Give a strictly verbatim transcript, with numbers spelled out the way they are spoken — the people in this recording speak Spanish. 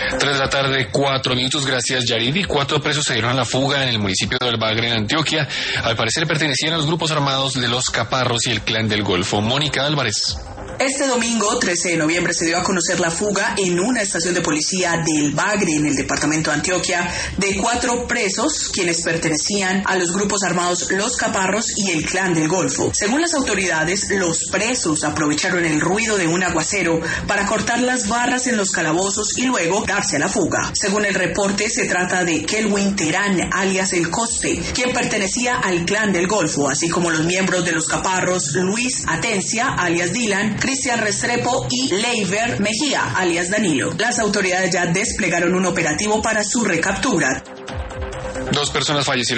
Tres de la tarde, cuatro minutos, gracias Yaridi. Cuatro presos se dieron a la fuga en el municipio de Bagre, en Antioquia. Al parecer pertenecían a los grupos armados de los Caparros y el Clan del Golfo. Mónica Álvarez. Este domingo, trece de noviembre, se dio a conocer la fuga en una estación de policía del Bagre, en el departamento de Antioquia, de cuatro presos quienes pertenecían a los grupos armados Los Caparros y el Clan del Golfo. Según las autoridades, los presos aprovecharon el ruido de un aguacero para cortar las barras en los calabozos y luego darse a la fuga. Según el reporte, se trata de Kelwin Terán, alias El Coste, quien pertenecía al Clan del Golfo, así como los miembros de Los Caparros, Luis Atencia, alias Dylan, Cristian Restrepo y Leiber Mejía, alias Danilo. Las autoridades ya desplegaron un operativo para su recaptura. Dos personas fallecieron